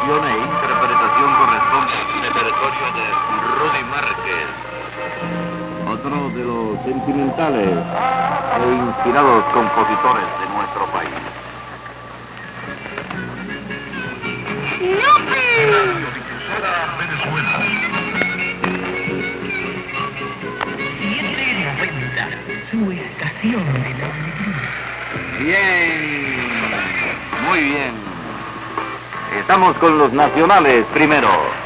composición e interpretación corresponde al repertorio de Rudy Márquez. Otro de los sentimentales e inspirados compositores de nuestro país. Venezuela. Siempre en cuenta su estación de la alegría. Bien, muy bien. Estamos con los nacionales primero.